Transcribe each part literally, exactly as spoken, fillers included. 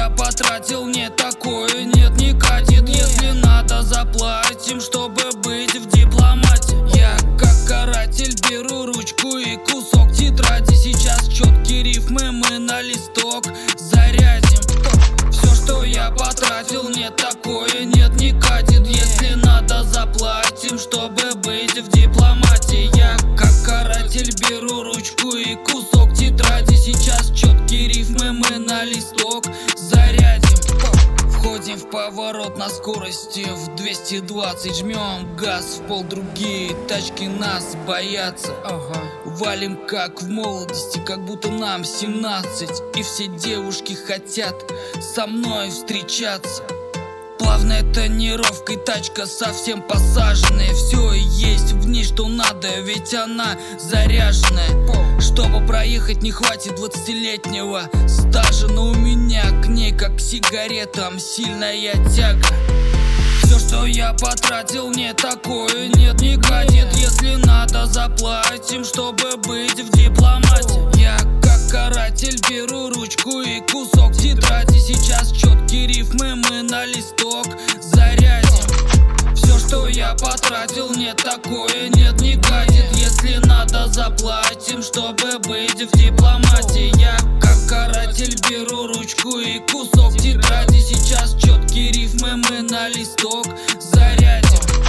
я потратил, не такое, нет, не катит. Если надо, заплатим, чтобы быть в дипломате. Я как каратель беру ручку и кусок тетради. Сейчас четкие рифмы мы на листок зарядим. Все, что я потратил, не такое, нет, не катит. Если надо, заплатим, чтобы быть в дипломате. Я как каратель беру ручку и кусок тетради. Сейчас четкие рифмы мы на листок зарядим. Входим в поворот на скорости в двести двадцать. Жмем газ в пол, другие тачки нас боятся. Ага. Валим как в молодости, как будто нам семнадцать. И все девушки хотят со мной встречаться. Плавная тонировка и тачка совсем посаженная. Все есть в ней, что надо, ведь она заряженная. Чтобы проехать, не хватит двадцатилетнего стажа. Но у меня к ней, как к сигаретам, сильная тяга. Все, что я потратил, не такое, нет, не катит. Если надо, заплатим, чтобы быть в дипломате. Я как каратель беру ручку и кусок тетради. Сейчас четкие рифмы мы на листок зарядим. Все, что я потратил, не такое, нет, не катит. Если надо, заплатим, чтобы быть в дипломате. Я как каратель беру ручку и кусок тетради. Сейчас четкие рифмы мы на листок зарядим.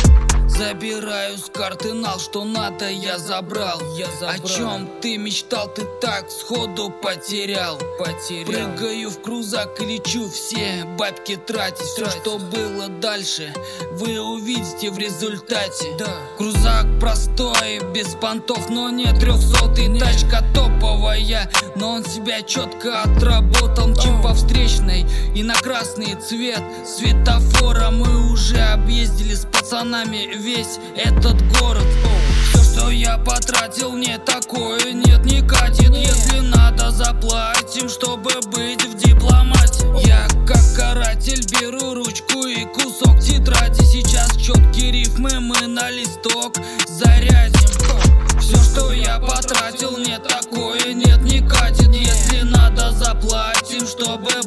Забираю с карты нал, что надо, я забрал. я забрал. О чем ты мечтал, ты так сходу потерял. потерял Прыгаю в крузак и лечу, все бабки тратить. Все, что было дальше, вы увидите в результате. Да. Крузак простой, без понтов, но не трехсотый. Нет. Тачка топовая, но он себя четко отработал. Чем по встречной и на красный цвет светофора. Мы уже объездили с пацанами весь этот город. Все, что я потратил, не такое, нет, не катит. Если надо, заплатим, чтобы быть в дипломате. Я как каратель беру ручку и кусок тетради. Сейчас четкие рифмы мы на листок зарядим. Все, что я потратил, не такое, нет, не катит. Если надо, заплатим, чтобы